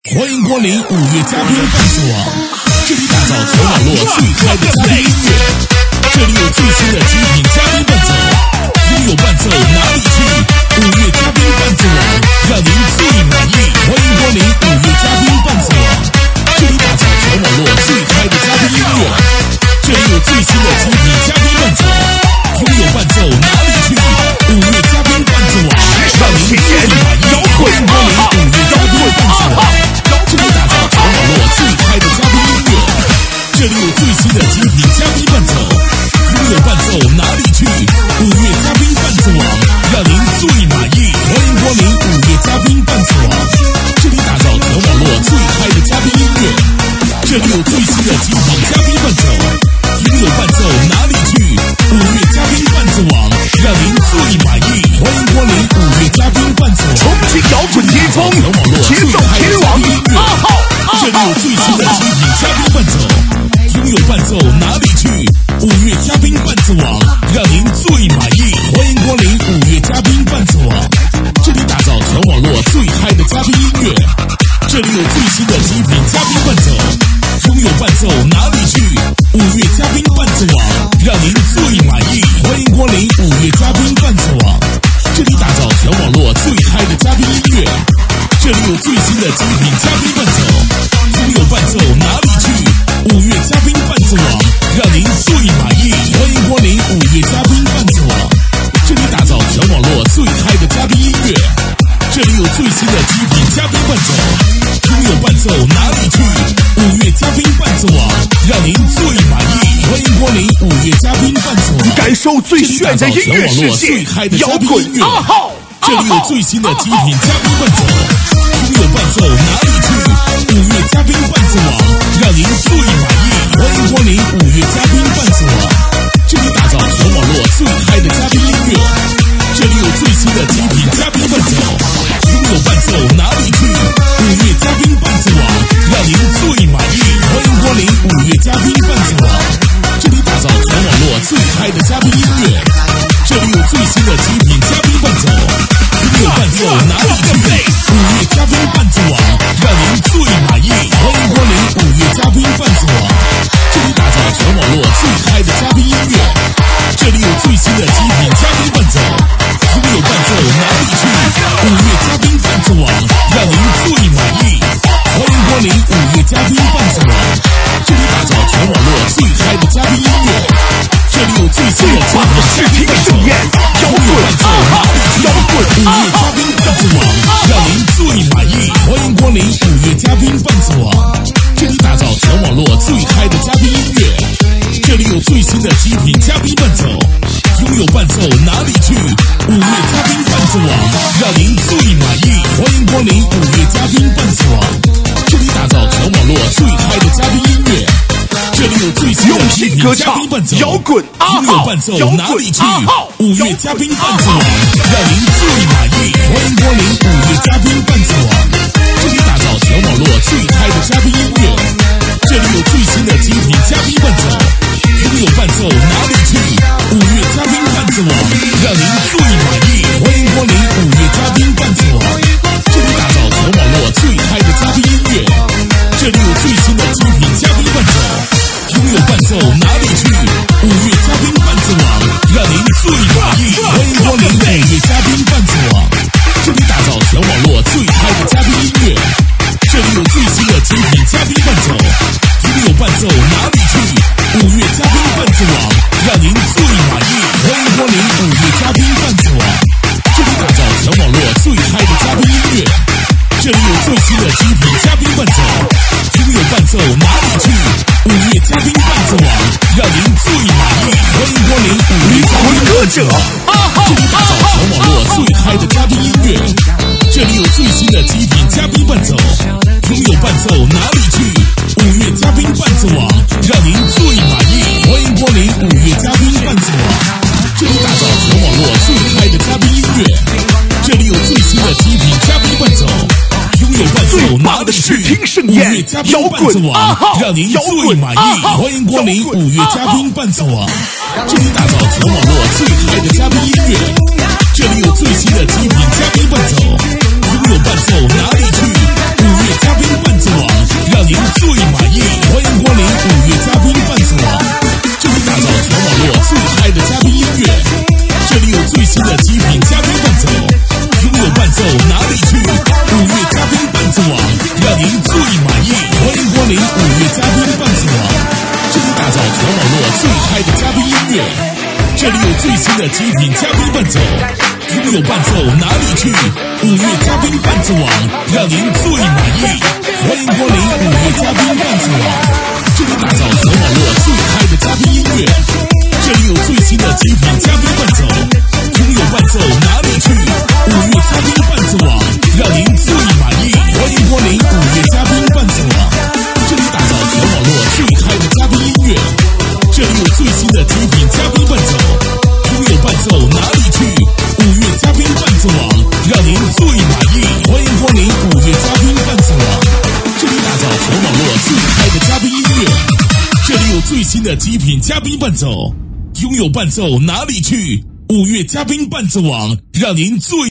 欢迎光临5月嘉宾伴奏网，这里打造全网络最嗨的嘉宾音乐，这里有最新的精品嘉宾伴奏，拥有伴奏哪里去？5月嘉宾伴奏网，让您最满意。欢迎光临5月嘉宾伴奏网，这里打造全网络最嗨的嘉宾音乐，这里有最新的精品嘉宾伴奏，拥有伴奏哪里去？5月嘉宾伴奏网，让您最满意。欢迎光临5月嘉宾伴奏网。这里打造全网络最嗨的嘉宾音乐，这里有最新的精品嘉宾伴奏，拥有伴奏哪里去？5月嘉宾伴奏网，让您最满意。欢迎光临5月嘉宾伴奏网，这里打造全网络最嗨的嘉宾音乐，这里有最新的精品嘉宾伴奏，拥有伴奏哪里去？5月嘉宾伴奏网，让您最满意。欢迎光临5月嘉宾伴奏网， 重庆摇滚巅峰， 全网络最嗨的嘉宾音乐。这里有最新的精品嘉宾伴奏，拥有伴奏哪里去？5月嘉宾伴奏网，让您最满意。欢迎光临5月嘉宾伴奏网，这里打造全网络最嗨的嘉宾音乐，这里有最新的精品嘉宾伴奏，拥有伴奏哪里去？5月嘉宾伴奏网，让您最满意。欢迎光临5月嘉宾伴奏网，这里打造全网络最嗨的嘉宾音乐，这里有最新的精品嘉宾伴奏，拥有伴奏哪里去？5月嘉宾伴奏网，让您最满意。欢迎光临5月嘉宾伴奏网，这里打造全网络最嗨的嘉宾音乐，这里有最新的精品嘉宾伴奏，拥有伴奏哪里去？5月嘉宾伴奏网，让您最满意。欢迎光临5月嘉宾伴奏网， 感受最炫的音乐世界，摇滚2号。 这里有最新的精品嘉宾伴奏，拥有伴奏哪里去？5月嘉宾伴奏网，让您最满意。欢迎光临5月嘉宾伴奏网，这里打造全网络最嗨的嘉宾音乐，这里有最新的精品嘉宾伴奏，拥有伴奏哪里去？5月嘉宾伴奏网，让您最满意。欢迎光临5月嘉宾伴奏网，这里打造全网络最嗨的嘉宾音乐，这里有最新的精品嘉宾伴奏，拥有伴奏哪里去？5月嘉宾伴奏网，让您最满意。欢迎光临5月嘉宾伴奏网，这里打造全网络最嗨的嘉宾音乐，这里有最新的精品嘉宾伴奏，拥有伴奏哪里去？5月嘉宾伴奏网，让您最满意。欢迎光临5月嘉宾伴奏网，这里打造全网络最嗨的嘉宾音乐，这里有最新的精品嘉宾伴奏，拥有伴奏哪里去？5月嘉宾伴奏网，让您最满意。欢迎光临5月嘉宾伴奏网，这里打造全网络最嗨的嘉宾音乐，这里有最新的精品嘉宾伴奏，拥有伴奏哪里去？5月嘉宾伴奏网，让您最满意。欢迎光临5月嘉宾伴奏网，这里打造全网络最嗨的嘉宾音乐，这里有最新的精品嘉宾伴奏， 摇滚拥有伴奏哪里去？5月嘉宾伴奏网，让您最满意。欢迎光临5月嘉宾伴奏网，这里打造全网络最嗨的嘉宾音乐，这里有最新的精品嘉宾伴奏，拥有伴奏哪里去？5月嘉宾伴奏网，让您最满意。欢迎光临5月嘉宾伴奏网，这里打造全网络最嗨的嘉宾音乐，这里有最新的精品嘉宾伴奏，拥有伴奏哪里去？5月嘉宾伴奏网，让您最满意。欢迎光临5月嘉宾伴奏网，这里打造全网络最嗨的嘉宾音乐，这里有最新的精品嘉宾伴奏，拥有伴奏哪里去？5月嘉宾伴奏网，让您最满意。欢迎光临5月嘉宾伴奏网，这里打造全网络最嗨的嘉宾音乐，这里有最新的精品嘉宾伴奏，拥有伴奏哪里去？5月嘉宾伴奏网，让您最满意。欢迎光临5月嘉宾伴奏网，这里打造全网络最嗨的嘉宾音乐，这里有最新的精品嘉宾伴奏，拥有伴奏哪里去？5月嘉宾伴奏网，让您最满意。欢迎光临5月嘉宾伴奏网，这里打造全网络最嗨的嘉宾音乐，这里有最新的精品嘉宾伴奏，拥有伴奏哪里去？5月嘉宾伴奏网，让您最满意。欢迎光临5月嘉宾伴奏网，这里打造全网络最嗨的嘉宾音乐，这里有最新的精品嘉宾伴奏，拥有伴奏哪里去月嘉宾伴奏网，让您最满意。欢迎光临5月嘉宾伴奏网，这里打造全网络最嗨的嘉宾音乐。这里有最新的极品嘉宾伴奏，拥有伴奏哪里去？5月嘉宾伴奏网，让您最满意。欢迎光临5月嘉宾伴奏网，这里打造全网络最嗨的嘉宾音乐。这里有最新的极品嘉宾伴奏，拥有伴奏哪里去？5月嘉宾伴奏网，让您最满意。欢迎光临5月嘉宾伴奏网，这里打造全网络最嗨的嘉宾音乐。这里有最新的极品嘉宾伴奏，拥有伴奏哪里去？5月嘉宾伴奏网，让您最满意。欢迎光临5月嘉宾伴奏网，这里打造全网络最嗨的嘉宾音乐。这里有最新的极品嘉宾伴奏，拥有伴奏哪里去？5月嘉宾伴奏网，让您最满意。欢迎光临5月嘉宾伴奏网，这里打造全网络最嗨的嘉宾音乐。这里有最新的极品嘉宾伴奏，拥有伴奏哪里去？5月嘉宾伴奏网，让您最